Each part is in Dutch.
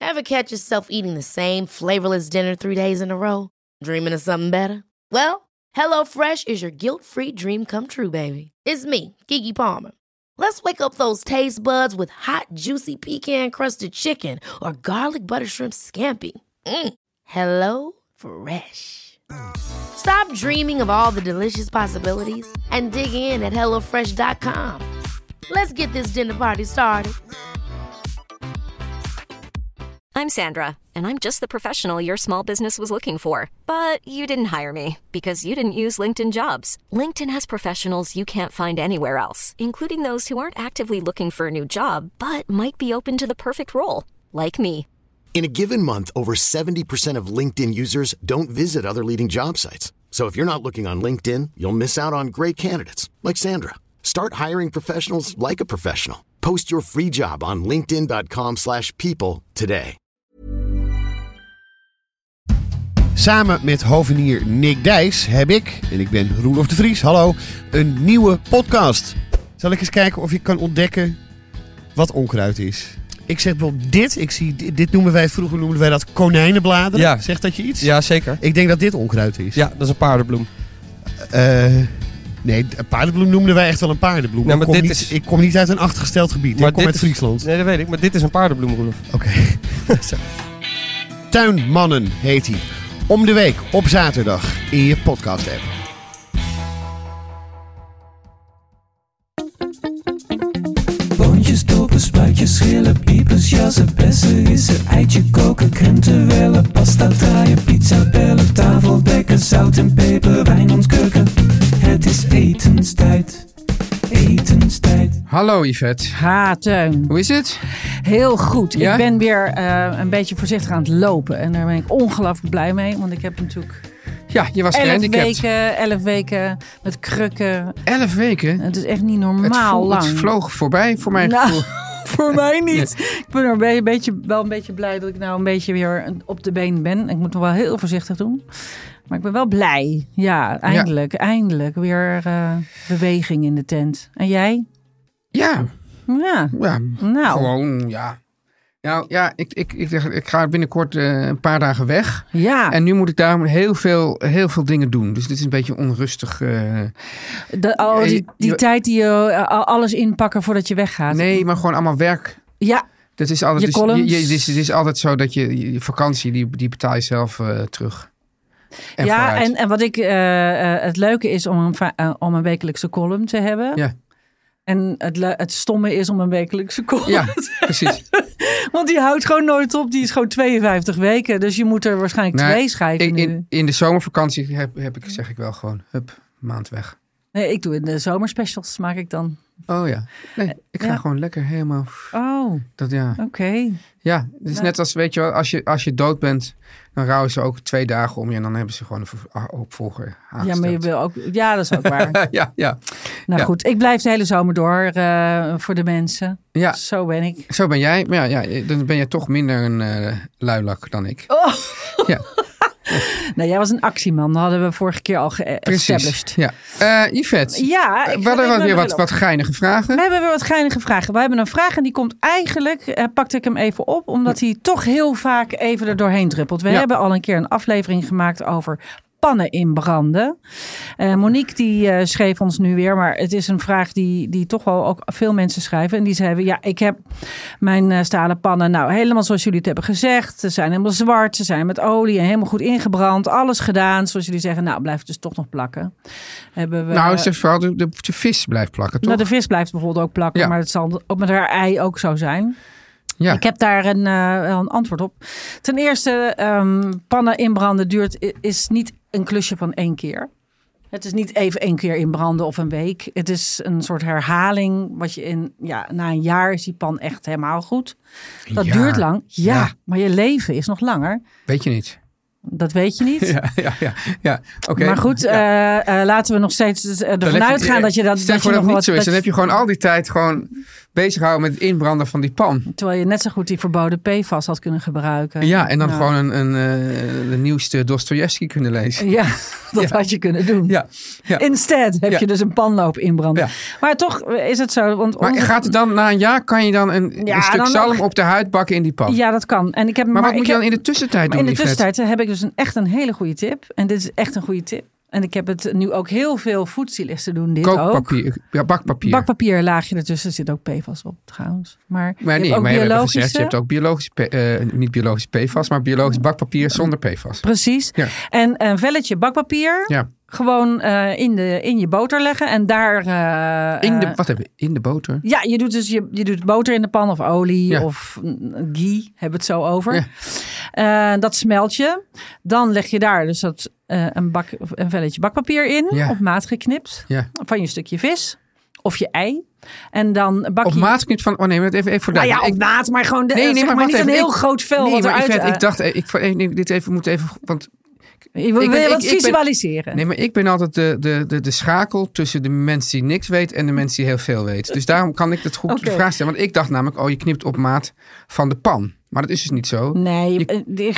Ever catch yourself eating the same flavorless dinner 3 days in a row? Dreaming of something better? Well, HelloFresh is your guilt-free dream come true, baby. It's me, Keke Palmer. Let's wake up those taste buds with hot, juicy pecan-crusted chicken or garlic butter shrimp scampi. Hello Fresh. Stop dreaming of all the delicious possibilities and dig in at HelloFresh.com. Let's get this dinner party started. I'm Sandra, and I'm just the professional your small business was looking for. But you didn't hire me because you didn't use LinkedIn Jobs. LinkedIn has professionals you can't find anywhere else, including those who aren't actively looking for a new job, but might be open to the perfect role, like me. In a given month, over 70% of LinkedIn users don't visit other leading job sites. So if you're not looking on LinkedIn, you'll miss out on great candidates like Sandra. Start hiring professionals like a professional. Post your free job on linkedin.com/people today. Samen met hovenier Nick Dijs heb ik, en ik ben Roelof de Vries, hallo, een nieuwe podcast. Zal ik eens kijken of je kan ontdekken wat onkruid is? Ik zeg bijvoorbeeld dit vroeger noemden wij dat konijnenbladeren. Ja. Zegt dat je iets? Ja, zeker. Ik denk dat dit onkruid is. Ja, dat is een paardenbloem. Nee, een paardenbloem noemden wij echt wel een paardenbloem. Nou, Ik kom niet uit een achtergesteld gebied. Ik kom uit Friesland. Nee, dat weet ik. Maar dit is een paardenbloem, Roelof. Oké. Tuinmannen heet hij. Om de week op zaterdag in je podcast app. Boontjes, dopen, spuitjes, schillen, piepers, jassen, bessen, rissen, eitje koken, krenten wellen, pasta draaien, pizza bellen, tafel dekken, zout en peper, wijn ontkurken. Het is etenstijd, etenstijd. Hallo Yvette. Ha, Teun. Hoe is het? Heel goed. Ja? Ik ben weer een beetje voorzichtig aan het lopen. En daar ben ik ongelooflijk blij mee. Want ik heb natuurlijk Ja, je was gehandicapt. 11 weken met krukken. 11 weken? Het is echt niet normaal lang. Het vloog voorbij voor mijn Nou, gevoel. voor mij niet. Ik ben er wel een beetje blij dat ik nou een beetje weer op de been ben. Ik moet nog wel heel voorzichtig doen. Maar ik ben wel blij. Ja, eindelijk. Weer beweging in de tent. En jij? Ja. Ja. Nou. Gewoon, ja. Nou ja, ik ga binnenkort een paar dagen weg. Ja. En nu moet ik daarom heel veel dingen doen. Dus dit is een beetje onrustig. Die tijd die je alles inpakken voordat je weggaat. Nee, maar gewoon allemaal werk. Ja. Dat is altijd, je columns. het is altijd zo dat je vakantie, die betaal je zelf terug. En wat ik het leuke is om een wekelijkse column te hebben. Ja. En het stomme is om een wekelijkse column ja, te hebben. precies. Want die houdt gewoon nooit op. Die is gewoon 52 weken. Dus je moet er waarschijnlijk 2 schrijven nu. In de zomervakantie zeg ik wel gewoon, maand weg. Nee, ik doe in de zomerspecials maak ik dan. Oh ja. Nee, ik ga gewoon lekker helemaal. Oh. Dat ja. Oké. Ja, het is net als, weet je wel, als je dood bent, dan rouwen ze ook 2 dagen om je en dan hebben ze gewoon een opvolger aangesteld. Ja, maar je wil ook. Ja, dat is ook waar. ja. Nou goed, ik blijf de hele zomer door voor de mensen. Ja. Zo ben ik. Zo ben jij. Maar ja, dan ben je toch minder een luilak dan ik. Oh. Ja. Nee, jij was een actieman. Dat hadden we vorige keer al ge-established. Ja. Yvette. Ja. We hadden weer wat geinige vragen. We hebben weer wat geinige vragen. We hebben een vraag en die komt eigenlijk, pakte ik hem even op, omdat hij toch heel vaak even er doorheen druppelt. We hebben al een keer een aflevering gemaakt over pannen in branden. Monique die schreef ons nu weer, maar het is een vraag die toch wel ook veel mensen schrijven. En die zeiden, ja, ik heb mijn stalen pannen nou helemaal zoals jullie het hebben gezegd. Ze zijn helemaal zwart, ze zijn met olie en helemaal goed ingebrand. Alles gedaan, zoals jullie zeggen. Nou, blijft het dus toch nog plakken. Hebben we, nou, vooral de vis blijft plakken, toch? Nou, de vis blijft bijvoorbeeld ook plakken, Ja. maar het zal ook met haar ei ook zo zijn. Ja. Ik heb daar wel een antwoord op. Ten eerste, pannen inbranden is niet een klusje van 1 keer. Het is niet even 1 keer inbranden of een week. Het is een soort herhaling. Wat je na een jaar is die pan echt helemaal goed. Dat duurt lang. Ja, maar je leven is nog langer. Weet je niet. Dat weet je niet. Ja. Oké. Maar goed, laten we nog steeds ervan uitgaan dat je dat... Stel voor dat het niet zo is. Dan heb je gewoon al die tijd gewoon bezighouden met het inbranden van die pan. Terwijl je net zo goed die verboden PFAS had kunnen gebruiken. Ja, en dan gewoon de nieuwste Dostojevski kunnen lezen. Ja, dat had je kunnen doen. Ja. Instead heb je dus een pan lopen inbranden. Ja. Maar toch is het zo. Want maar gaat het dan na een jaar, kan je dan een stuk zalm op de huid bakken in die pan? Ja, dat kan. En maar wat moet je dan in de tussentijd doen? In de tussentijd heb ik dus echt een hele goede tip. En dit is echt een goede tip. En ik heb het nu ook heel veel foodstylisten doen dit kookpapier, ook. Ja, bakpapier. Bakpapier laagje ertussen. Er zit ook PFAS op trouwens. Maar je hebt ook biologische, niet biologisch PFAS, maar biologisch bakpapier zonder PFAS. Precies. Ja. En een velletje bakpapier gewoon in je boter leggen. En daar... in de boter? Ja, je doet dus je doet boter in de pan of olie of ghee, hebben we het zo over. Ja. Dat smelt je. Dan leg je daar dus een velletje bakpapier in, op maat geknipt, van je stukje vis of je ei. En dan bak je... Op maat geknipt van... Oh nee, maar even voor nou ja, op maat, maar gewoon... maar niet een heel groot vel wat eruit... Ik dacht, dit moet even... Want wil je wat visualiseren? Nee, maar ik ben altijd de schakel tussen de mens die niks weet en de mens die heel veel weet. Dus daarom kan ik dat goed de vraag stellen. Want ik dacht namelijk, je knipt op maat van de pan. Maar dat is dus niet zo. Nee,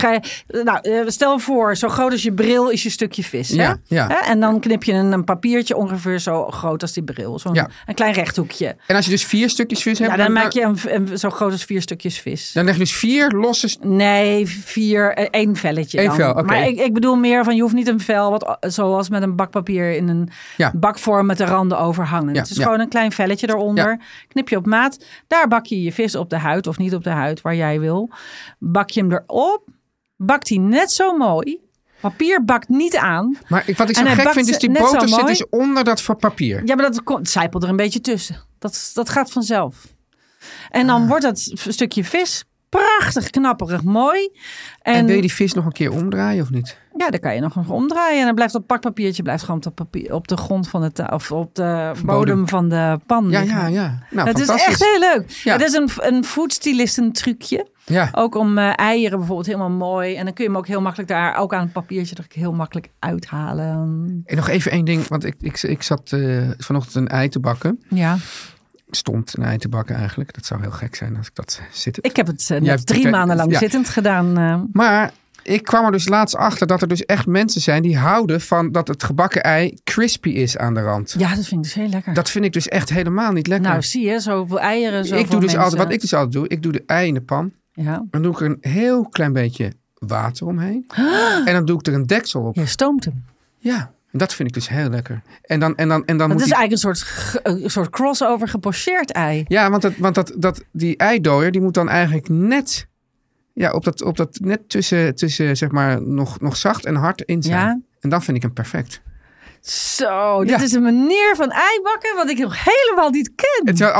stel voor, zo groot als je bril is je stukje vis. Ja, ja. En dan knip je een papiertje ongeveer zo groot als die bril. Een klein rechthoekje. En als je dus 4 stukjes vis hebt... Ja, dan maak je een zo groot als 4 stukjes vis. Dan leg je dus 4 losse... Nee, 4, 1 velletje dan. 1 vel, oké. Maar ik bedoel meer van, je hoeft niet een vel, zoals met een bakpapier in een bakvorm met de randen overhangen. Het is gewoon een klein velletje eronder. Ja. Knip je op maat. Daar bak je vis op de huid of niet op de huid, waar jij wil. Bak je hem erop, bakt hij net zo mooi. Papier bakt niet aan. Maar wat ik zo gek vind is die boter zit dus onder dat papier. Ja, maar het zijpelt er een beetje tussen. Dat gaat vanzelf. En dan wordt dat stukje vis prachtig knapperig mooi. En wil je die vis nog een keer omdraaien of niet? Ja, dan kan je nog omdraaien. En dan blijft dat pakpapiertje gewoon op de grond van of op de bodem van de pan. Ja. Nou, het is echt heel leuk. Ja. Het is een foodstylisten trucje. Ja. Ook om eieren bijvoorbeeld helemaal mooi. En dan kun je hem ook heel makkelijk daar, ook aan het papiertje, heel makkelijk uithalen. En nog even één ding, want ik zat vanochtend een ei te bakken. Ja. Stond een ei te bakken eigenlijk. Dat zou heel gek zijn als ik dat zittend... Ik heb het net 3 maanden lang zittend gedaan. Maar ik kwam er dus laatst achter dat er dus echt mensen zijn die houden van dat het gebakken ei crispy is aan de rand. Ja, dat vind ik dus heel lekker. Dat vind ik dus echt helemaal niet lekker. Nou, zie je, zoveel eieren, zoveel ik doe dus altijd, wat ik dus altijd doe, ik doe de ei in de pan. Ja. Dan doe ik er een heel klein beetje water omheen. En dan doe ik er een deksel op. Je stoomt hem. Ja. Dat vind ik dus heel lekker. En dan het is eigenlijk een soort crossover gepocheerd ei. Ja, want die eidooier die moet dan eigenlijk net op dat net tussen zeg maar nog zacht en hard in zijn. Ja. En dan vind ik hem perfect. Zo, dit is een manier van eibakken wat ik nog helemaal niet ken.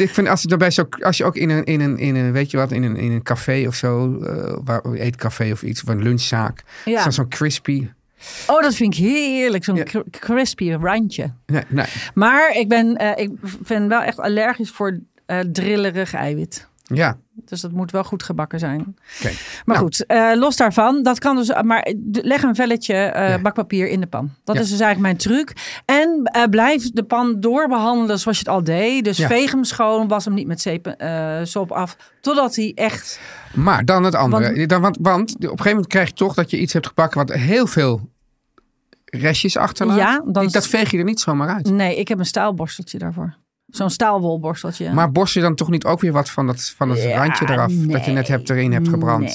Als je ook in een weet je wat, in een café of zo, eetcafé of iets, of een lunchzaak, zo'n crispy. Oh, dat vind ik heerlijk. Zo'n crispy randje. Nee. Maar ik ben wel echt allergisch voor drillerig eiwit. Ja. Dus dat moet wel goed gebakken zijn. Okay. Maar goed, los daarvan. Dat kan dus. Maar leg een velletje bakpapier in de pan. Dat is dus eigenlijk mijn truc. En blijf de pan doorbehandelen zoals je het al deed. Dus veeg hem schoon. Was hem niet met sop af. Totdat hij echt... Maar dan het andere. Want op een gegeven moment krijg je toch dat je iets hebt gebakken wat heel veel restjes achterlaat. Ja, dat veeg je er niet zomaar uit. Nee, ik heb een staalborsteltje daarvoor. Zo'n staalwolborsteltje. Maar borst je dan toch niet ook weer wat van dat randje eraf? Nee, dat je net erin hebt gebrand?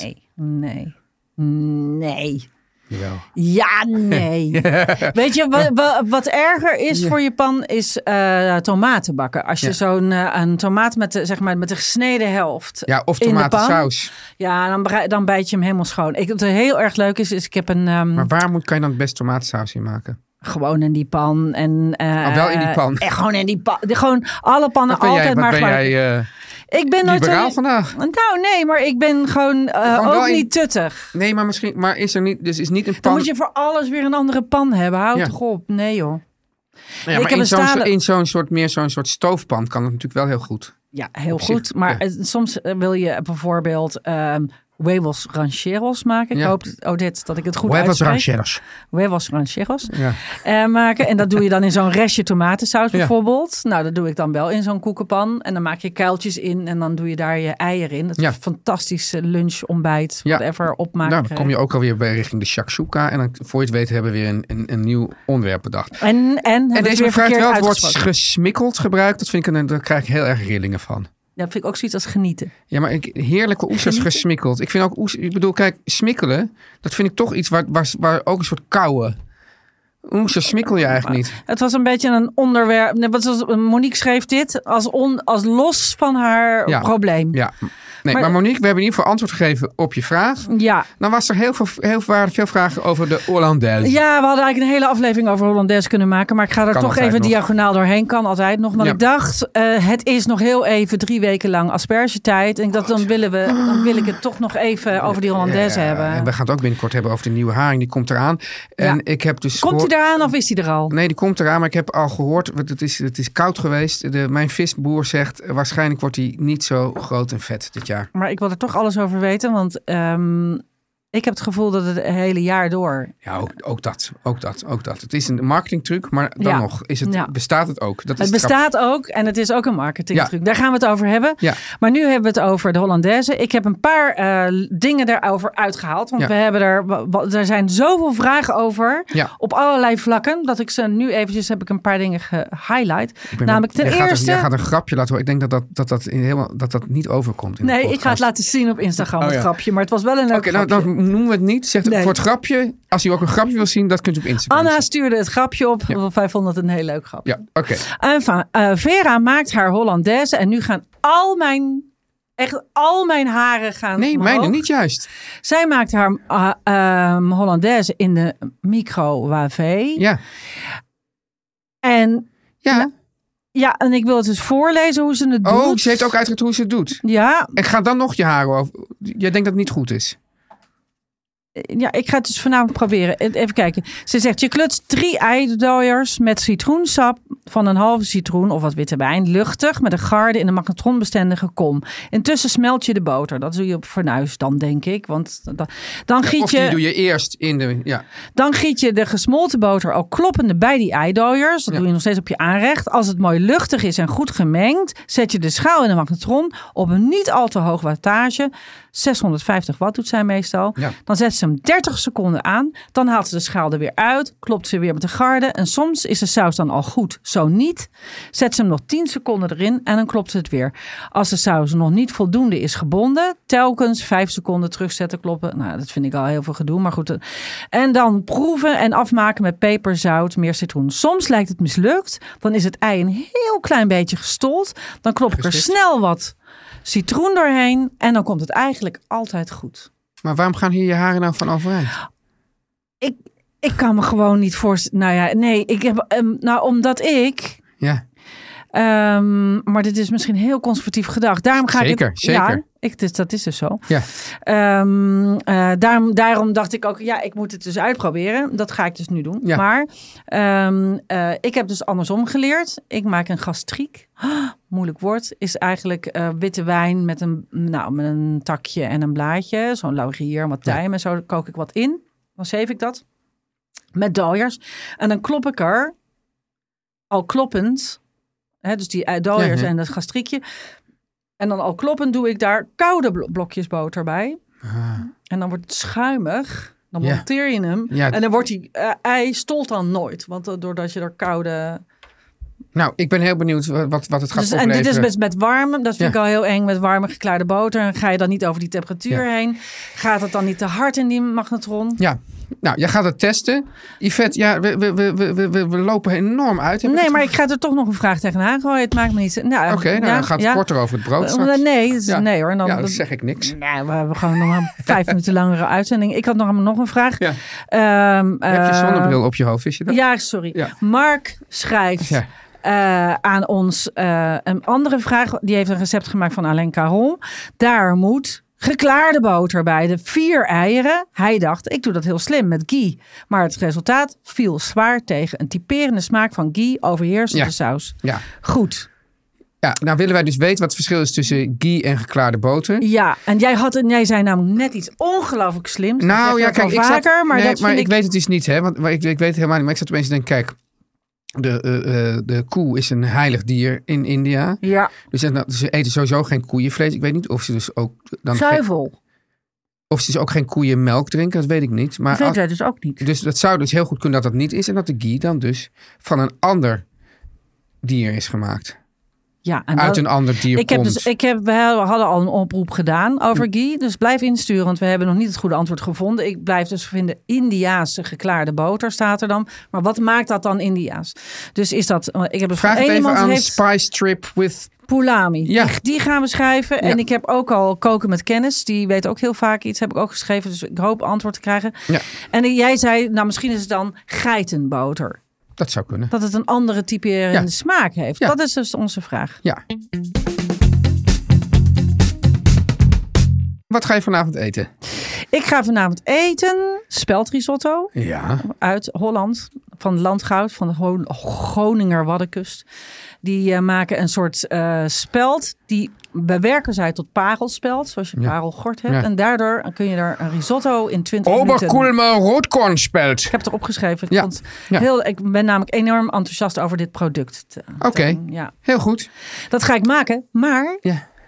Nee. Jawel. Ja, nee. Weet je, wat erger is voor je pan is tomaten bakken. Als je een tomaat met de gesneden helft of tomatensaus. Ja, dan bijt je hem helemaal schoon. Wat heel erg leuk is ik heb een... Maar waar kan je dan het best tomatensaus in maken? Gewoon in die pan. Wel in die pan? Gewoon in die pan. Gewoon alle pannen altijd maar gewoon... Ik ben nooit liberaal vandaag. Nou, nee, maar ik ben gewoon ook niet tuttig. Nee, maar misschien... Maar is er niet... Dus is niet een pan... Dan moet je voor alles weer een andere pan hebben. Houd toch op. Nee, joh. Ja, maar in zo'n soort stoofpan kan het natuurlijk wel heel goed. Ja, heel goed. Maar soms wil je bijvoorbeeld huevos rancheros maken. Ik hoop, Odette, dat ik het goed uitspreek. Huevos rancheros. Maken. En dat doe je dan in zo'n restje tomatensaus bijvoorbeeld. Nou, dat doe ik dan wel in zo'n koekenpan. En dan maak je kuiltjes in en dan doe je daar je eieren in. Dat is een fantastische lunch, ontbijt, whatever, opmaken. Nou, dan kom je ook alweer bij richting de shakshuka. En dan, voor je het weet, hebben we weer een nieuw onderwerp bedacht. En deze mevrouw heeft wel het woord gesmikkeld gebruikt. Dat vind ik daar krijg ik heel erg rillingen van. Ja, dat vind ik ook zoiets als genieten. Ja, maar heerlijke oesters gesmikkeld. Ik vind ook ik bedoel, kijk, smikkelen, dat vind ik toch iets waar ook een soort kauwen. Oesters smikkel je eigenlijk niet. Het was een beetje een onderwerp. Monique schreef dit als los van haar probleem. Ja. Nee, maar Monique, we hebben in ieder geval antwoord gegeven op je vraag. Ja. Dan was er veel vragen over de Hollandaise. Ja, we hadden eigenlijk een hele aflevering over Hollandaise kunnen maken. Maar ik ga er toch even diagonaal doorheen. Kan altijd nog. Want ik dacht, het is nog heel even 3 weken lang aspergetijd. En ik dacht, dan wil ik het toch nog even over die Hollandaise hebben. En we gaan het ook binnenkort hebben over de nieuwe haring. Die komt eraan. En ik heb dus komt die eraan of is die er al? Nee, die komt eraan. Maar ik heb al gehoord, het is koud geweest. Mijn visboer zegt, waarschijnlijk wordt die niet zo groot en vet dit jaar. Maar ik wil er toch alles over weten, want ik heb het gevoel dat het hele jaar door... Ja, ook dat. Het is een marketingtruc, maar dan nog bestaat het ook. Het bestaat ook en het is ook een marketingtruc. Daar gaan we het over hebben. Ja. Maar nu hebben we het over de Hollandaise. Ik heb een paar dingen daarover uitgehaald, want we hebben er zijn zoveel vragen over op allerlei vlakken, dat ik ze nu eventjes heb ik een paar dingen gehighlight. Namelijk ten eerste... Jij gaat een grapje laten horen. Ik denk dat niet overkomt in de podcast. Ik ga het laten zien op Instagram, het grapje. Maar het was wel een leuk grapje. Nou, noemen we het niet. Zegt voor het grapje. Als u ook een grapje wil zien, dat kunt u op Instagram Anna stuurde het grapje op. Want wij vonden het een heel leuk grapje. Ja, oké. Vera maakt haar Hollandaise. En nu gaan al mijn haren gaan Nee, omhoog. mijne niet juist. Zij maakt haar Hollandaise in de microwave. Ja. En... Ja, en ik wil het dus voorlezen hoe ze het doet. Oh, ze heeft ook uitgelegd hoe ze het doet. Ja. En ga dan nog je haren over. Jij denkt dat het niet goed is. Ja, ik ga het dus vanavond proberen. Even kijken. Ze zegt, je klutst 3 eidooiers met citroensap van een halve citroen of wat witte wijn. Luchtig met een garde in een magnetronbestendige kom. Intussen smelt je de boter. Dat doe je op fornuis dan, denk ik. Want dan giet of die doe je eerst in de... Ja. Dan giet je de gesmolten boter al kloppende bij die eidooiers. Dat doe je nog steeds op je aanrecht. Als het mooi luchtig is en goed gemengd, zet je de schaal in de magnetron op een niet al te hoog wattage. 650 watt doet zij meestal. Ja. Dan zet ze hem 30 seconden aan. Dan haalt ze de schaal er weer uit. Klopt ze weer met de garde. En soms is de saus dan al goed. Zo niet. Zet ze hem nog 10 seconden erin. En dan klopt ze het weer. Als de saus nog niet voldoende is gebonden. Telkens 5 seconden terugzetten kloppen. Nou, dat vind ik al heel veel gedoe. Maar goed. En dan proeven en afmaken met peper, zout, meer citroen. Soms lijkt het mislukt. Dan is het ei een heel klein beetje gestold. Dan klop ik er snel wat citroen doorheen. En dan komt het eigenlijk altijd goed. Maar waarom gaan hier je haren nou van overeind? Ik kan me gewoon niet voorstellen. Nou ja, nee. Ik heb, omdat ik... Ja. Maar dit is misschien heel conservatief gedacht. Daarom ga zeker. Ja, dat is dus zo. Ja. Daarom dacht ik ook, ik moet het dus uitproberen. Dat ga ik dus nu doen. Ja. Maar ik heb dus andersom geleerd. Ik maak een gastriek. Moeilijk woord. Is eigenlijk witte wijn met een takje en een blaadje. Zo'n laurier en wat tijm en zo. Dan kook ik wat in. Dan zeef ik dat. Met dooiers. En dan klop ik er al kloppend... dus die dooiers en dat gastriekje. En dan al kloppend doe ik daar koude blokjes boter bij. En dan wordt het schuimig. Dan monteer je hem. Ja. En dan wordt die ei stolt dan nooit. Want doordat je er koude... Nou, ik ben heel benieuwd wat het gaat opleveren. En dit is met warme, dat vind ik al heel eng, met warme geklaarde boter. En ga je dan niet over die temperatuur heen? Gaat het dan niet te hard in die magnetron? Ja. Nou, jij gaat het testen. Yvette, we lopen enorm uit. Nee, maar ik ga er toch nog een vraag tegenaan gooien. Het maakt me niet... Oké, dan gaat het korter over het brood straks. Nee hoor. Dan zeg ik niks. Nee, we hebben gewoon nog een 5 minuten langere uitzending. Ik had nog een vraag. Ja. Heb je zonnebril op je hoofd, wist je dat? Ja, sorry. Ja. Mark schrijft... aan ons een andere vraag. Die heeft een recept gemaakt van Alain Caron. Daar moet geklaarde boter bij. De 4 eieren. Hij dacht, ik doe dat heel slim met ghee. Maar het resultaat viel zwaar tegen. Een typerende smaak van ghee overheerste de saus. Ja. Goed. Ja, nou willen wij dus weten wat het verschil is tussen ghee en geklaarde boter. Ja, en jij zei namelijk net iets ongelooflijk slims. Nou ja, kijk, ik weet het dus niet, hè? Want ik weet het helemaal niet. Maar ik zat opeens te denken, kijk, de koe is een heilig dier in India. Ja. Dus ze eten sowieso geen koeienvlees. Ik weet niet of ze dus ook dan zuivel. Of ze dus ook geen koeienmelk drinken, dat weet ik niet. Maar dat weten wij dus ook niet. Dus dat zou dus heel goed kunnen dat niet is. En dat de ghee dan dus van een ander dier is gemaakt. Ja, en uit een ander dier komt. We hadden al een oproep gedaan over ghee. Dus blijf insturen, want we hebben nog niet het goede antwoord gevonden. Ik blijf dus vinden Indiaanse geklaarde boter staat er dan. Maar wat maakt dat dan Indiaas? Dus is dat... Ik heb vraag het even aan Spice Trip with... Pulami. Ja. Die gaan we schrijven. En ik heb ook al Koken met Kennis. Die weet ook heel vaak iets. Heb ik ook geschreven. Dus ik hoop antwoord te krijgen. Ja. En jij zei, nou misschien is het dan geitenboter. Dat zou kunnen. Dat het een andere typerende smaak heeft. Ja. Dat is dus onze vraag. Ja. Wat ga je vanavond eten? Ik ga vanavond eten speldrisotto. Ja. Uit Holland. Van Landgoud. Van de Groninger Waddenkust. Die maken een soort speld. Die bewerken zij tot parelspeld. Zoals je parelgort hebt. Ja. En daardoor kun je er een risotto in 20 minuten... Oberkulmer roodkornspeld. Ik heb het erop geschreven. Ik ben namelijk enorm enthousiast over dit product. Oké, heel goed. Dat ga ik maken. Maar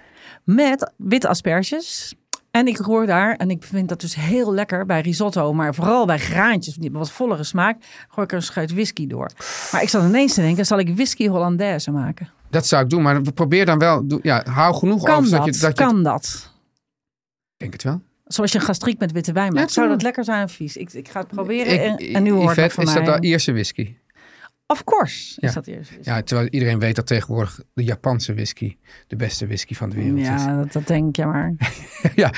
met witte asperges... En ik roer daar, en ik vind dat dus heel lekker bij risotto, maar vooral bij graantjes, die hebben wat vollere smaak, gooi ik er een scheut whisky door. Maar ik zat ineens te denken, zal ik whisky Hollandaise maken? Dat zou ik doen, maar probeer dan wel, hou genoeg kan over. Kan dat? Ik denk het wel. Zoals je een gastriek met witte wijn maakt. Zou dat lekker zijn of vies? Ik ga het proberen en nu hoort het van mij. Is dat de Ierse whisky? Of course is dat eerst. Ja, terwijl iedereen weet dat tegenwoordig de Japanse whisky de beste whisky van de wereld is. Ja, dat denk je maar. Ja,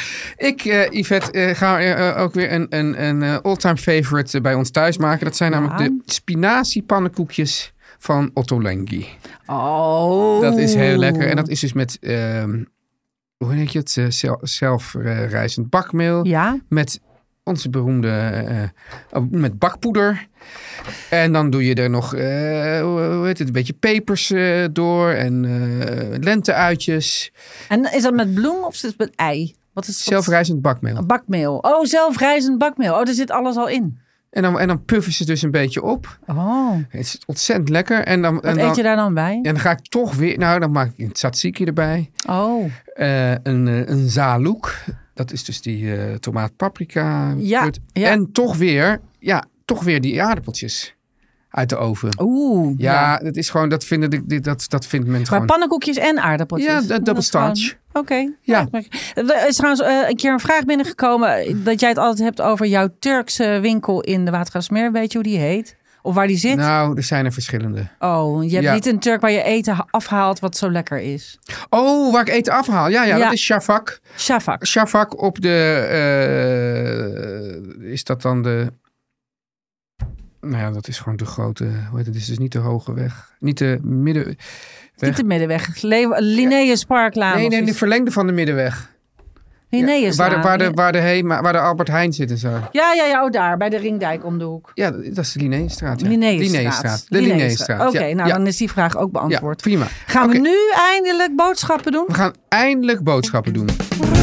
Yvette, ga ook weer een all-time favorite bij ons thuis maken. Dat zijn namelijk de spinaziepannenkoekjes van Ottolenghi. Oh. Dat is heel lekker. En dat is dus met, hoe heet je het? Zelfrijzend bakmeel. Ja. Met onze beroemde, met bakpoeder. En dan doe je er nog, een beetje pepers door en lenteuitjes. En is dat met bloem of is het met ei? Wat is zelfrijzend bakmeel. Bakmeel. Oh, zelfrijzend bakmeel. Oh, daar zit alles al in. En dan puffen ze dus een beetje op. Oh. Het is ontzettend lekker. Wat eet je daar dan bij? En dan ga ik toch weer, dan maak ik een tzatziki erbij. Oh. Een zalouk. Dat is dus die tomaat paprika. Ja. En toch weer die aardappeltjes uit de oven. Oeh. Ja, dat is gewoon, dat vindt men gewoon. Maar pannenkoekjes en aardappeltjes? Ja, double starch. Oké. Ja. Er is trouwens een keer een vraag binnengekomen dat jij het altijd hebt over jouw Turkse winkel in de Watergraafsmeer. Weet je hoe die heet? Of waar die zit? Nou, er zijn er verschillende. Oh, je hebt niet een Turk waar je eten afhaalt wat zo lekker is. Oh, waar ik eten afhaal. Ja. Dat is Shafak. Shafak op de... is dat dan de... Nou ja, dat is gewoon de grote... Het is dus niet de hoge weg. Niet de middenweg. Niet de middenweg. Linnaeus Parklaan. Nee, de verlengde van de middenweg. Linnaeus waar de Albert Heijn zit en zo. Ja, daar. Bij de Ringdijk om de hoek. Ja, dat is de Linnaeusstraat. Ja. Linnaeusstraat. De Linnaeusstraat. Oké, dan is die vraag ook beantwoord. Ja, prima. Gaan we nu eindelijk boodschappen doen? We gaan eindelijk boodschappen doen.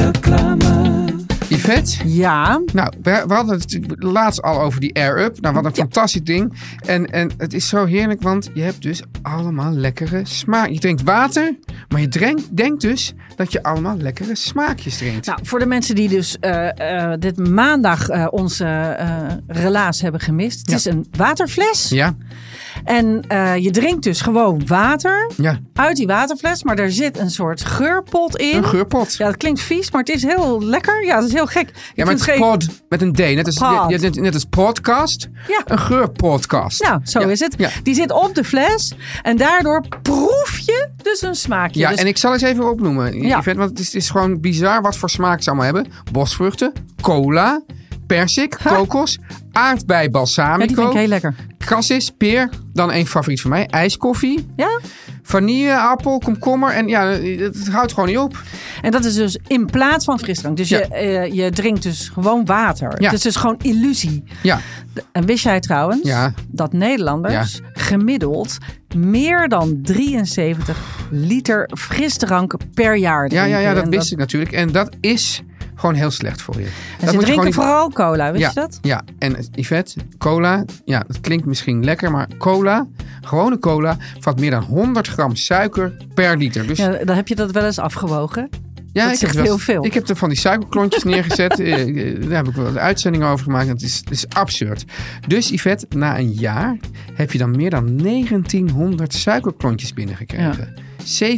Yvette? Ja? Nou, we hadden het laatst al over die Air-Up. Nou, wat een fantastisch ding. En het is zo heerlijk, want je hebt dus allemaal lekkere smaak. Je drinkt water, maar je denkt dus dat je allemaal lekkere smaakjes drinkt. Nou, voor de mensen die dus dit maandag onze relaas hebben gemist. Het is een waterfles. Ja. En je drinkt dus gewoon water uit die waterfles. Maar er zit een soort geurpot in. Een geurpot. Ja, dat klinkt vies, maar het is heel lekker. Ja, dat is heel gek. Ja, maar het is pod met een D. Net als podcast. Ja. Een geurpodcast. Nou, zo is het. Ja. Die zit op de fles. En daardoor proef je dus een smaakje. Ja, dus... en ik zal eens even opnoemen. Yvette, want het is gewoon bizar wat voor smaak ze allemaal hebben. Bosvruchten, cola, persik, kokos, aardbei balsamico. Ja, die vind ik heel lekker. cassis, peer. Dan één favoriet van mij. IJskoffie. Ja? Vanille, appel, komkommer. En ja, het houdt gewoon niet op. En dat is dus in plaats van frisdrank. Dus je drinkt dus gewoon water. Ja. Het is dus gewoon illusie. Ja. En wist jij trouwens dat Nederlanders gemiddeld meer dan 73 liter frisdrank per jaar drinken? Ja, dat wist ik natuurlijk. En dat is gewoon heel slecht voor je. En ze drinken vooral cola, wist je dat? Ja, en Yvette, cola, dat klinkt misschien lekker, maar gewone cola, bevat meer dan 100 gram suiker per liter. Dus dan heb je dat wel eens afgewogen. Ja, dat zegt heel veel. Ik heb er van die suikerklontjes neergezet. Daar heb ik wel een uitzending over gemaakt. Het is absurd. Dus Yvette, na een jaar heb je dan meer dan 1900 suikerklontjes binnengekregen. Ja.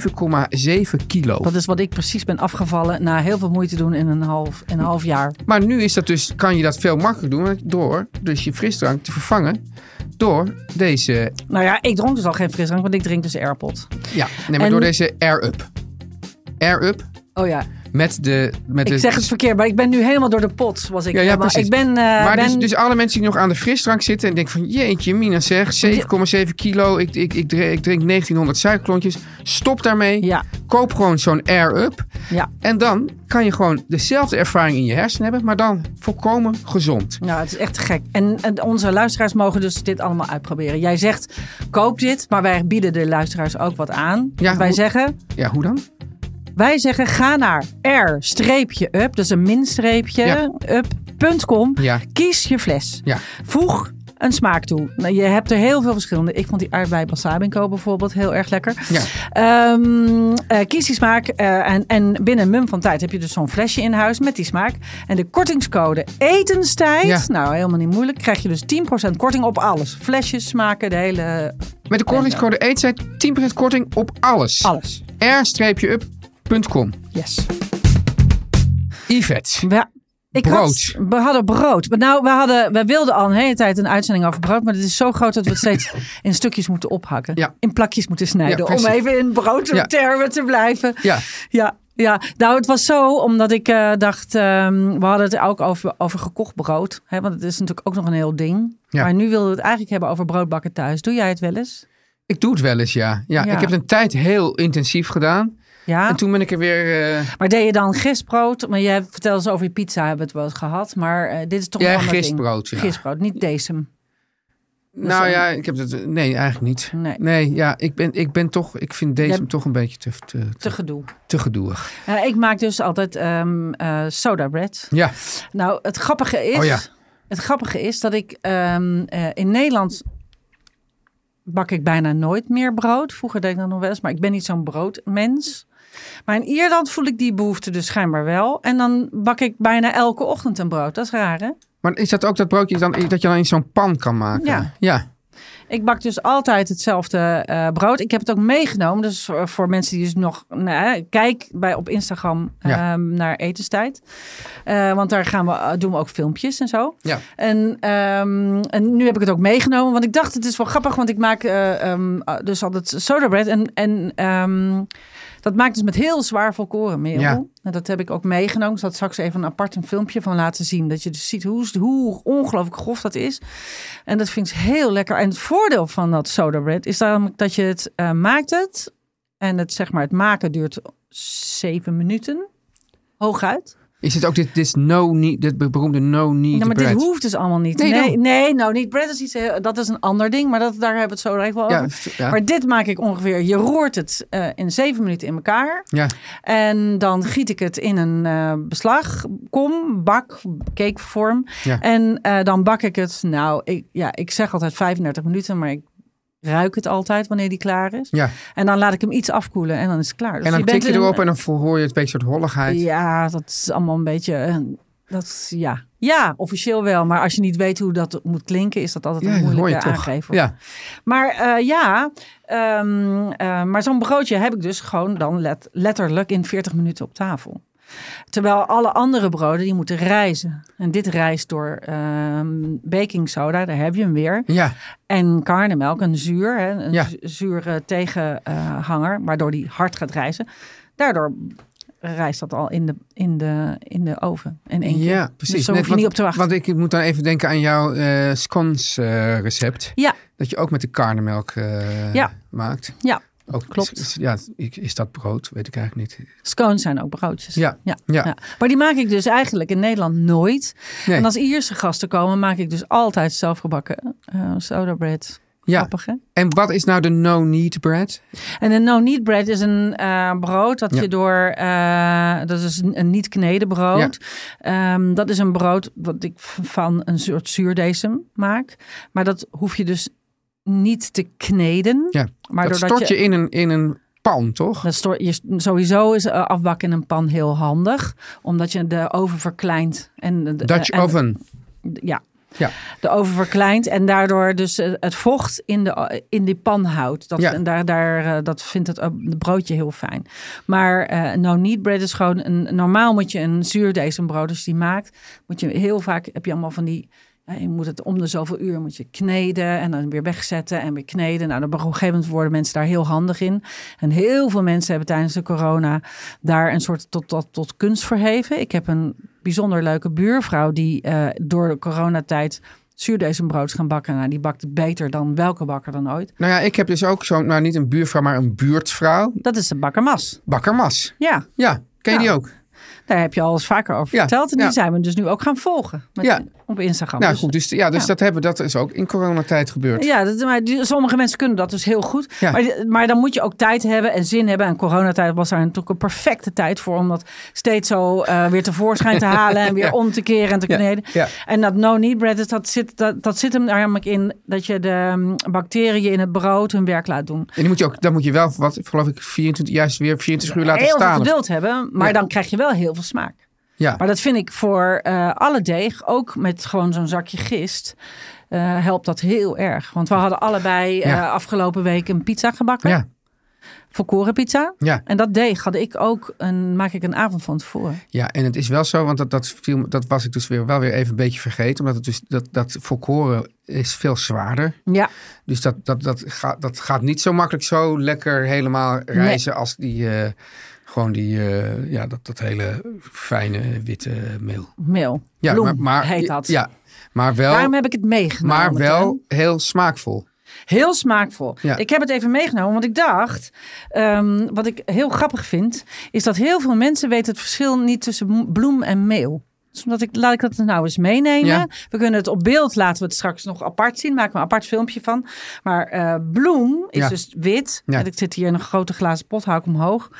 7,7 kilo. Dat is wat ik precies ben afgevallen na heel veel moeite doen in een half jaar. Maar nu is dat dus, kan je dat veel makkelijker doen door dus je frisdrank te vervangen door deze... Nou ja, ik dronk dus al geen frisdrank, want ik drink dus Airpot. Ja, maar door deze Air Up. Air Up. Oh ja. Ik zeg het verkeerd, maar ik ben nu helemaal door de pot. Ja, precies. Dus alle mensen die nog aan de frisdrank zitten en denken van jeetje mina zeg, 7,7 kilo, ik drink 1900 suikerklontjes. Stop daarmee. Ja. Koop gewoon zo'n Air Up. Ja. En dan kan je gewoon dezelfde ervaring in je hersenen hebben, maar dan volkomen gezond. Ja, het is echt gek. En onze luisteraars mogen dus dit allemaal uitproberen. Jij zegt, koop dit, maar wij bieden de luisteraars ook wat aan. Ja, wij zeggen... Ja, hoe dan? Wij zeggen, ga naar r-up, dus een minstreepje, up.com. Ja. Kies je fles. Ja. Voeg een smaak toe. Nou, je hebt er heel veel verschillende. Ik vond die aardbei balsamico bijvoorbeeld heel erg lekker. Ja. Kies die smaak en binnen een mum van tijd heb je dus zo'n flesje in huis met die smaak. En de kortingscode etenstijd, nou helemaal niet moeilijk, krijg je dus 10% korting op alles. Flesjes, smaken, de hele... Met de kortingscode etenstijd 10% korting op alles. Alles. r-up.com. Yes. Yvette. Ja. We hadden brood. Nou, we wilden al een hele tijd een uitzending over brood. Maar het is zo groot dat we het steeds in stukjes moeten ophakken. Ja. In plakjes moeten snijden. Ja, om even in broodtermen te blijven. Ja. Nou, het was zo omdat ik dacht... we hadden het ook over gekocht brood. Hè, want het is natuurlijk ook nog een heel ding. Ja. Maar nu wilden we het eigenlijk hebben over broodbakken thuis. Doe jij het wel eens? Ik doe het wel eens, ja. Ik heb het een tijd heel intensief gedaan. Ja. En toen ben ik er weer... Maar deed je dan gistbrood? Maar je vertelde eens over je pizza, hebben we het wel eens gehad. Maar dit is toch een ander gistbrood, ding. Gistbrood, niet decem. Nou ja, ik heb het... Nee, eigenlijk niet. Nee, ja, ik ben toch... Ik vind decem toch een beetje te gedoe. Te gedoeig. Ik maak dus altijd soda bread. Ja. Nou, het grappige is... Het grappige is dat ik in Nederland... bak ik bijna nooit meer brood. Vroeger deed ik dat nog wel eens, maar ik ben niet zo'n broodmens. Maar in Ierland voel ik die behoefte dus schijnbaar wel. En dan bak ik bijna elke ochtend een brood. Dat is raar, hè? Maar is dat ook dat broodje dat je dan in zo'n pan kan maken? Ja. Ik bak dus altijd hetzelfde brood. Ik heb het ook meegenomen. Dus voor mensen die dus nog... kijk op Instagram naar etenstijd. Want daar doen we ook filmpjes en zo. Ja. En nu heb ik het ook meegenomen. Want ik dacht, het is wel grappig. Want ik maak dus altijd soda bread. En dat maakt dus met heel zwaar volkorenmeel. Ja. En dat heb ik ook meegenomen. Ik zal straks even een filmpje van laten zien. Dat je dus ziet hoe ongelooflijk grof dat is. En dat vind ik heel lekker. En het voordeel van dat soda bread is dan dat je het maakt. En het maken duurt 7 minuten. Hooguit. Is het ook dit beroemde no-knead bread? Maar dit hoeft dus allemaal niet. Nee, no-knead bread is iets... Dat is een ander ding, maar daar hebben we het zo direct wel over. Ja. Maar dit maak ik ongeveer... Je roert het in 7 minuten in elkaar. Ja. En dan giet ik het in een beslagkom, bak, cakevorm. Ja. En dan bak ik het... ik zeg altijd 35 minuten, maar ik ruik het altijd wanneer die klaar is. Ja. En dan laat ik hem iets afkoelen en dan is het klaar. Dus en dan tik je erop en dan hoor je het een beetje soort holligheid. Ja, dat is allemaal een beetje... Ja, officieel wel. Maar als je niet weet hoe dat moet klinken, is dat altijd een moeilijke aangeven. Ja. Maar maar zo'n broodje heb ik dus gewoon dan letterlijk in 40 minuten op tafel. Terwijl alle andere broden, die moeten rijzen. En dit rijst door baking soda, daar heb je hem weer. Ja. En karnemelk, een zure tegenhanger, waardoor die hard gaat rijzen. Daardoor rijst dat al in de oven. In één keer. Ja, precies. Dus zo hoef je niet op te wachten. Want ik moet dan even denken aan jouw scones recept. Ja. Dat je ook met de karnemelk maakt. Ja, ook, klopt. Is dat brood? Weet ik eigenlijk niet. Scones zijn ook broodjes. Ja. Maar die maak ik dus eigenlijk in Nederland nooit. Nee. En als Ierse gasten komen, maak ik dus altijd zelfgebakken soda bread. Ja. Grappig, hè? En wat is nou de no-knead bread? En een no-knead bread is een brood dat je door... dat is een niet kneden brood. Ja. Dat is een brood wat ik van een soort zuurdesem maak. Maar dat hoef je dus niet te kneden. Ja. Maar dat stort je in een pan, toch? Sowieso is afbakken in een pan heel handig. Omdat je de oven verkleint. Dutch oven. Ja. De oven verkleint en daardoor dus het vocht in die pan houdt. Dat vindt het broodje heel fijn. Maar no-knead bread is gewoon normaal moet je een zuurdesembrood, als je die maakt, moet je heel vaak, heb je allemaal van die... Je moet het om de zoveel uur moet je kneden en dan weer wegzetten en weer kneden. Nou, op een gegeven moment worden mensen daar heel handig in. En heel veel mensen hebben tijdens de corona daar een soort tot kunst verheven. Ik heb een bijzonder leuke buurvrouw die door de coronatijd zuurdesembrood is gaan bakken. Nou, die bakt het beter dan welke bakker dan ooit. Nou ja, ik heb dus ook zo'n, nou niet een buurvrouw, maar een buurtvrouw. Dat is de Bakker Mas. Bakker Mas. Ja. Ja, ken je die ook? Daar heb je al eens vaker over verteld. En die zijn we dus nu ook gaan volgen. Op Instagram. Nou goed, dus dat is ook in coronatijd gebeurd. Ja, sommige mensen kunnen dat dus heel goed. Ja. Maar dan moet je ook tijd hebben en zin hebben. En coronatijd was daar natuurlijk een perfecte tijd voor. Om dat steeds zo weer tevoorschijn te halen. En weer om te keren en te kneden. Ja. En dat no-knead bread, dat zit hem namelijk in dat je de bacteriën in het brood hun werk laat doen. En dan moet je wel, geloof ik, 24 uur laten heel staan. Heel veel geduld hebben. Maar dan krijg je wel heel veel smaak. Ja. Maar dat vind ik voor alle deeg, ook met gewoon zo'n zakje gist, helpt dat heel erg. Want we hadden allebei afgelopen week een pizza gebakken. Ja. Volkoren pizza. Ja. En dat deeg had ik ook maak ik een avond van tevoren. Ja, en het is wel zo, want dat was ik dus wel weer even een beetje vergeten. Omdat het dus dat volkoren is veel zwaarder. Ja. Dus dat gaat niet zo makkelijk zo lekker helemaal rijzen als die... Gewoon dat hele fijne witte meel. Meel. Ja, bloem heet dat. Ja, maar wel... Daarom heb ik het meegenomen. Maar wel heel smaakvol. Heel smaakvol. Ja. Ik heb het even meegenomen, want ik dacht... wat ik heel grappig vind... is dat heel veel mensen weten het verschil niet tussen bloem en meel. Dus laat ik dat nou eens meenemen. Ja. We kunnen het op beeld, laten we het straks nog apart zien. Maken we een apart filmpje van. Maar bloem is dus wit. Ja. Ik zit hier in een grote glazen pot, hou ik omhoog.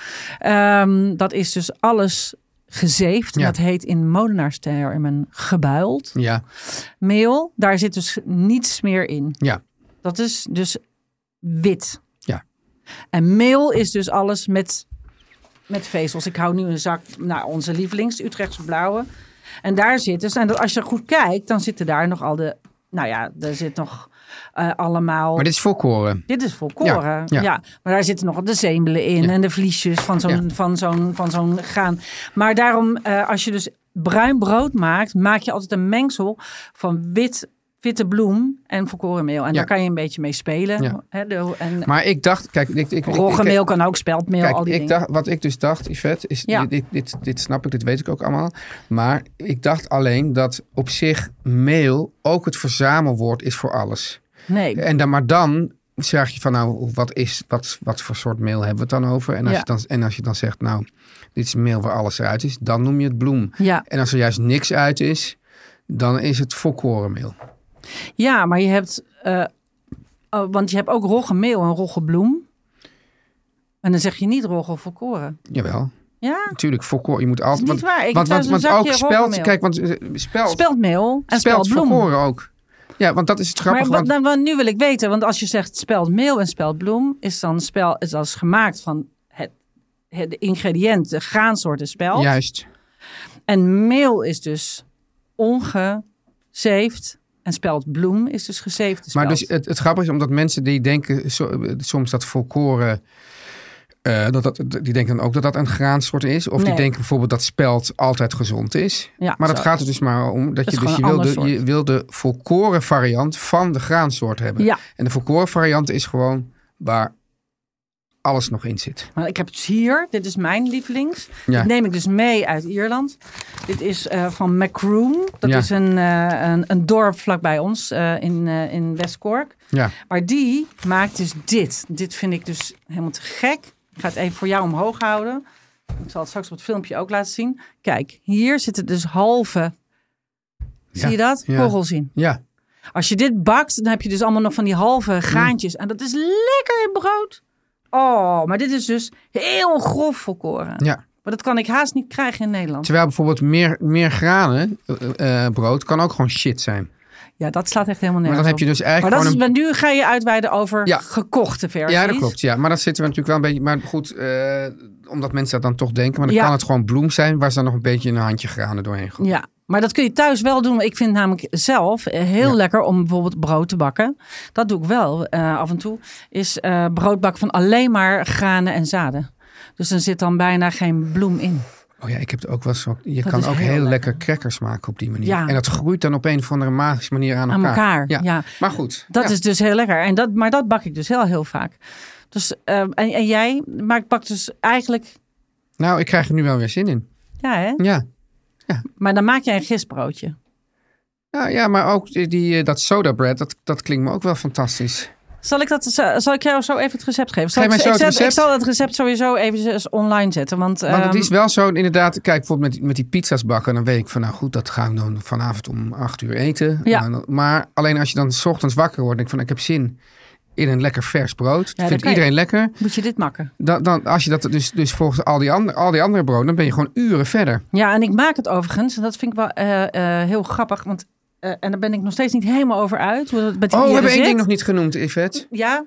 Dat is dus alles gezeefd. Ja. Dat heet in molenaarstermen gebuild. Ja. Meel, daar zit dus niets meer in. Ja. Dat is dus wit. Ja. En meel is dus alles met vezels. Ik hou nu een zak, onze lievelings, Utrechtse blauwe. En daar zit dus, en als je goed kijkt, dan zitten daar nog al er zit nog allemaal... Maar dit is volkoren. Dit is volkoren, ja. Maar daar zitten nog de zemelen in en de vliesjes van zo'n graan. Maar daarom, als je dus bruin brood maakt, maak je altijd een mengsel van witte bloem en volkorenmeel. En daar kan je een beetje mee spelen. Ja. Maar ik dacht... Kijk, roggemeel kan ook, speldmeel, al die dingen. Wat ik dus dacht, Yvette, is... Dit snap ik, dit weet ik ook allemaal. Maar ik dacht alleen dat op zich meel ook het verzamelwoord is voor alles. Nee. Maar dan zeg je van wat voor soort meel hebben we het dan over? En als je dan zegt, dit is meel waar alles eruit is, dan noem je het bloem. Ja. En als er juist niks uit is, dan is het volkorenmeel. Ja, maar je hebt... want je hebt ook roggemeel en roggebloem. En dan zeg je niet rogge volkoren. Jawel. Ja? Natuurlijk, volkoren. Je moet altijd... Dat is niet waar. Want ook speld... Kijk, want speldmeel en speldbloem. Volkoren ook. Ja, want dat is het grappige. Maar nu wil ik weten, want als je zegt speldmeel en speldbloem, is dat gemaakt van de ingrediënt, de graansoort speld. Juist. En meel is dus ongezeefd. En speldbloem is dus gezeefde speld. Maar dus het grappige is, omdat mensen die denken soms dat volkoren... die denken dan ook dat een graansoort is. Of die denken bijvoorbeeld dat speld altijd gezond is. Ja, maar dat gaat er dus maar om dat je wil de volkoren variant van de graansoort hebben. Ja. En de volkoren variant is gewoon waar alles nog in zit. Maar ik heb het hier. Dit is mijn lievelings. Ja. Dat neem ik dus mee uit Ierland. Dit is van Macroom. Dat is een dorp vlakbij ons in West Cork. Ja. Maar die maakt dus dit. Dit vind ik dus helemaal te gek. Ik ga het even voor jou omhoog houden. Ik zal het straks op het filmpje ook laten zien. Kijk, hier zitten dus halve... Zie je dat? Korrels in. Ja. Als je dit bakt, dan heb je dus allemaal nog van die halve graantjes. En dat is lekker in brood. Oh, maar dit is dus heel grof volkoren. Ja. Maar dat kan ik haast niet krijgen in Nederland. Terwijl bijvoorbeeld meer granen brood kan ook gewoon shit zijn. Ja, dat slaat echt helemaal nergens Maar dan heb je dus eigenlijk maar dat is, nu ga je uitweiden over gekochte versies. Ja, dat klopt. Ja. Maar dat zitten we natuurlijk wel een beetje... Maar goed, omdat mensen dat dan toch denken. Maar dan kan het gewoon bloem zijn waar ze dan nog een beetje een handje granen doorheen gooien. Ja, maar dat kun je thuis wel doen. Ik vind namelijk zelf heel lekker om bijvoorbeeld brood te bakken. Dat doe ik wel af en toe. Is brood bakken van alleen maar granen en zaden. Dus er zit dan bijna geen bloem in. Oh ja, ik heb het ook wel zo. Je kan ook heel lekker crackers maken op die manier. Ja. En dat groeit dan op een of andere magische manier aan elkaar. Ja. Maar goed. Dat is dus heel lekker. En maar dat bak ik dus heel vaak. Dus, en jij bakt dus eigenlijk... Nou, ik krijg er nu wel weer zin in. Ja, hè? Ja. Maar dan maak jij een gistbroodje. Ja, maar ook dat soda bread, dat klinkt me ook wel fantastisch. Zal ik jou zo even het recept geven? Ik zal het recept sowieso even online zetten. Want het is wel zo, inderdaad, kijk, bijvoorbeeld met die pizza's bakken, dan weet ik van, nou goed, dat ga ik dan vanavond om 8:00 eten. Ja. Maar alleen als je dan 's ochtends wakker wordt, denk ik van, ik heb zin in een lekker vers brood. Dat vindt iedereen lekker. Moet je dit makken? Dan, als je dat dus volgens al die andere broden, dan ben je gewoon uren verder. Ja, en ik maak het overigens, en dat vind ik wel heel grappig, want... en daar ben ik nog steeds niet helemaal over uit. Hoe dat met we hebben één ding nog niet genoemd, Yvette. Ja?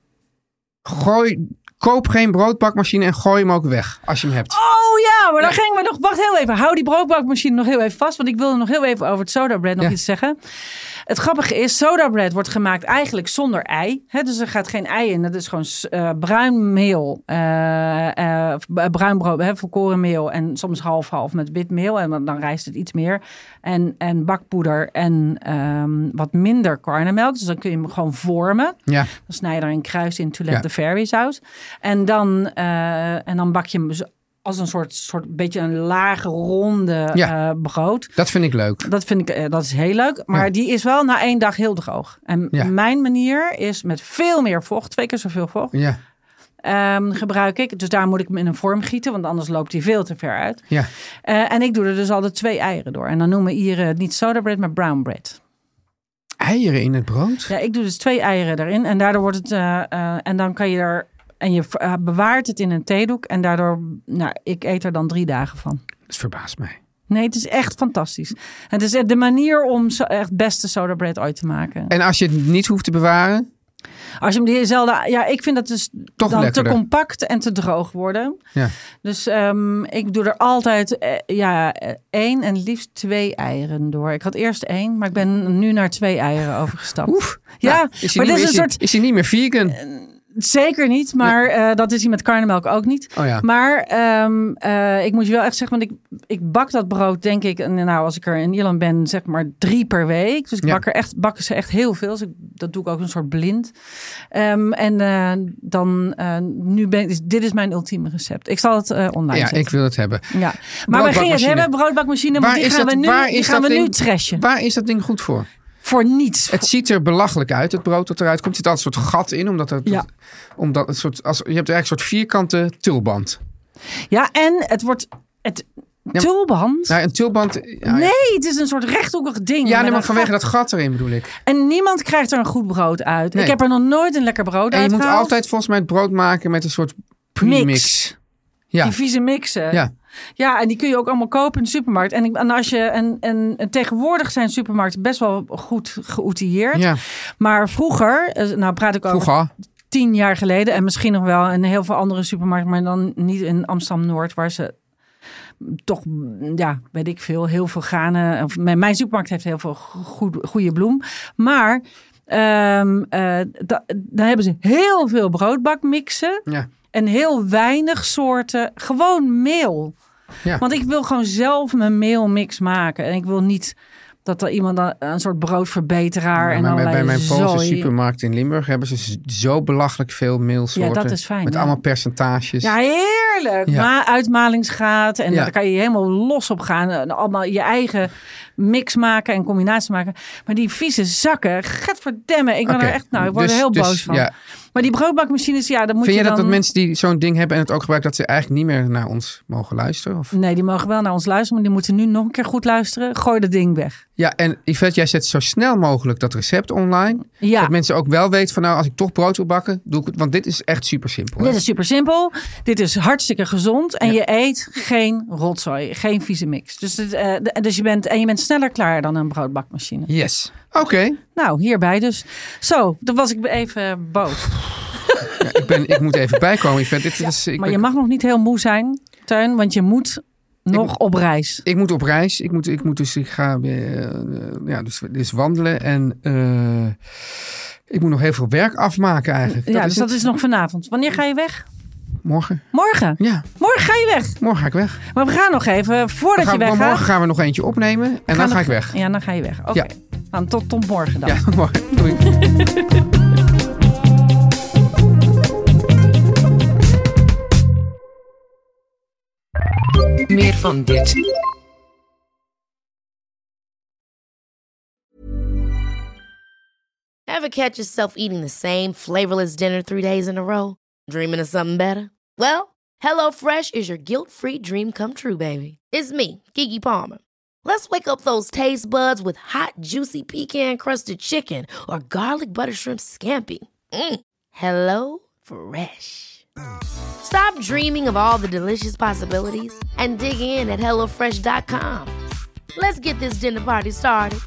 Koop geen broodbakmachine en gooi hem ook weg, als je hem hebt. Oh ja, maar dan gingen we nog... Wacht heel even. Hou die broodbakmachine nog heel even vast. Want ik wilde nog heel even over het soda bread nog iets zeggen. Het grappige is, soda bread wordt gemaakt eigenlijk zonder ei. Dus er gaat geen ei in. Dat is gewoon bruin meel. Bruin brood, volkoren meel. En soms half-half met wit meel. En dan rijst het iets meer. En bakpoeder en wat minder karnemelk. Dus dan kun je hem gewoon vormen. Ja. Dan snij je er een kruis in to let the fairies out. En dan bak je hem als een soort beetje een lage ronde brood. Dat vind ik leuk. Dat is heel leuk. Maar die is wel na 1 dag heel droog. En mijn manier is met veel meer vocht. 2 keer zoveel vocht. Ja. Gebruik ik. Dus daar moet ik hem in een vorm gieten. Want anders loopt hij veel te ver uit. Ja. En ik doe er dus altijd 2 eieren door. En dan noemen we hier niet soda bread, maar brown bread. Eieren in het brood? Ja, ik doe dus 2 eieren erin. En daardoor wordt het... en dan kan je er... En je bewaart het in een theedoek. En daardoor, ik eet er dan 3 dagen van. Dat verbaast mij. Nee, het is echt fantastisch. Het is de manier om echt beste soda bread ooit te maken. En als je het niet hoeft te bewaren? Als je hem diezelfde... Ja, ik vind dat dus toch dan lekkerder. Te compact en te droog worden. Ja. Dus ik doe er altijd 1 en liefst 2 eieren door. Ik had eerst 1, maar ik ben nu naar 2 eieren overgestapt. Oef. Ja, is hij niet meer vegan? Zeker niet, maar dat is hij met karnemelk ook niet. Oh ja. Maar ik moet je wel echt zeggen, want ik bak dat brood, denk ik, als ik er in Ierland ben, zeg maar 3 per week. Dus ik bakken ze echt heel veel. Dus dat doe ik ook een soort blind. Dit is mijn ultieme recept. Ik zal het online zetten. Ik wil het hebben. Ja. Maar we gingen het hebben, broodbakmachine, maar die gaan we nu trashen. Waar is dat ding goed voor? Voor niets. Het ziet er belachelijk uit, het brood dat eruit komt. Er zit altijd een soort gat in, omdat je hebt eigenlijk een soort vierkante tulband. Ja, en het wordt... Tulband? Nou, een tulband... Nee, het is een soort rechthoekig ding. Ja, maar vanwege dat gat erin bedoel ik. En niemand krijgt er een goed brood uit. Nee. Ik heb er nog nooit een lekker brood uit En je moet altijd volgens mij het brood maken met een soort premix. Ja. Die vieze mixen. Ja. Ja, en die kun je ook allemaal kopen in de supermarkt. En tegenwoordig zijn supermarkten best wel goed geoutilleerd. Ja. Maar vroeger, praat ik over 10 jaar geleden... en misschien nog wel in heel veel andere supermarkten... maar dan niet in Amsterdam-Noord... waar ze toch, weet ik veel, heel veel granen... Mijn supermarkt heeft heel veel goede bloem. Maar dan hebben ze heel veel broodbakmixen... Ja. En heel weinig soorten, gewoon meel. Ja. Want ik wil gewoon zelf mijn meelmix maken. En ik wil niet Dat er iemand dan een soort broodverbeteraar en bij mijn Poolse zooi. supermarkt in Limburg hebben ze zo belachelijk veel meelsoorten. Ja, dat is fijn. Met allemaal percentages. Ja, heerlijk. Ja. Maar uitmalingsgraad en daar kan je helemaal los op gaan. En allemaal je eigen mix maken en combinatie maken. Maar die vieze zakken, gadverdamme. Ik ben er echt, ik word er heel boos van. Ja. Maar die broodbakmachines, dan moet Vind je je dan... dat mensen die zo'n ding hebben en het ook gebruiken, dat ze eigenlijk niet meer naar ons mogen luisteren? Of? Nee, die mogen wel naar ons luisteren, maar die moeten nu nog een keer goed luisteren. Gooi dat ding weg. Ja, en Yvette, jij zet zo snel mogelijk dat recept online. Ja. Dat mensen ook wel weten van als ik toch brood wil bakken, doe ik het. Want dit is echt super simpel. Dit is super simpel. Dit is hartstikke gezond. En je eet geen rotzooi, geen vieze mix. Dus je bent sneller klaar dan een broodbakmachine. Yes. Oké. Nou, hierbij dus. Zo, dan was ik even boos. Ja, ik moet even bijkomen. Maar je mag nog niet heel moe zijn, Teun, want je moet nog op reis. Ik moet op reis. Ik ga dus wandelen en ik moet nog heel veel werk afmaken eigenlijk. Dat is nog vanavond. Wanneer ga je weg? Morgen. Morgen? Ja. Morgen ga je weg? Morgen ga ik weg. Maar we gaan nog even, voordat je weggaat. Morgen gaan we nog eentje opnemen en dan ga ik weg. Ja, dan ga je weg. Oké. Dan tot morgen dan. Ja, morgen. Doei. Meer van dit. Ever catch yourself eating the same flavorless dinner 3 days in a row? Dreaming of something better? Well, HelloFresh is your guilt-free dream come true, baby. It's me, Keke Palmer. Let's wake up those taste buds with hot, juicy pecan-crusted chicken or garlic butter shrimp scampi. Hello Fresh. Stop dreaming of all the delicious possibilities and dig in at HelloFresh.com. Let's get this dinner party started.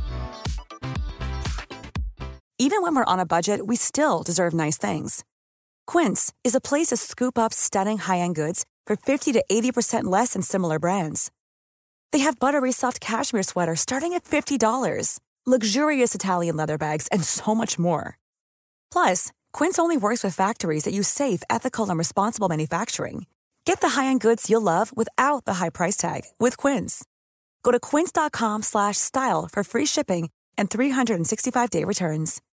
Even when we're on a budget, we still deserve nice things. Quince is a place to scoop up stunning high-end goods for 50 to 80% less than similar brands. They have buttery soft cashmere sweaters starting at $50, luxurious Italian leather bags, and so much more. Plus, Quince only works with factories that use safe, ethical, and responsible manufacturing. Get the high-end goods you'll love without the high price tag with Quince. Go to quince.com/style for free shipping and 365-day returns.